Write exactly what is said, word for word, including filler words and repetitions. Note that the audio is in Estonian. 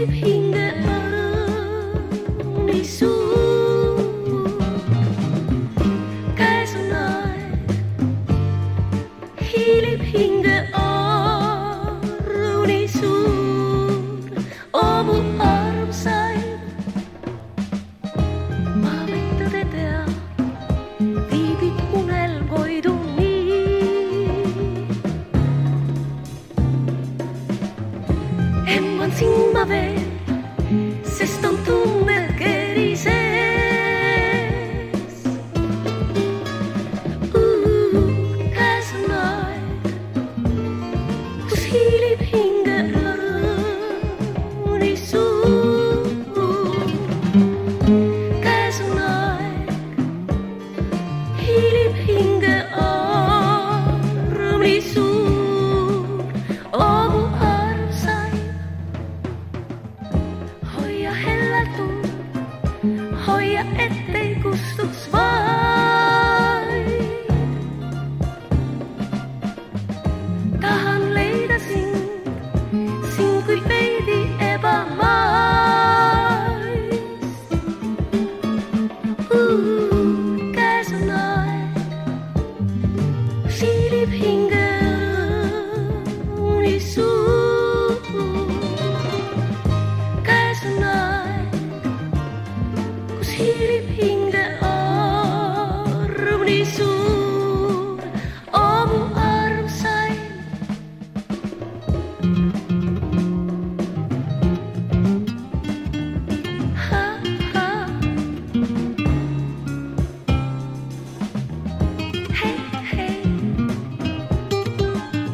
hiilib hinge õrni suur. Käes on aeg, hiilib hinge õrni suur. Oo mu armsaim, ma võin tõdeda, viibid unel koiduni. Emman sind ma veel, sest on tunne keri sees. Käes on aeg, kus hiilib hinge.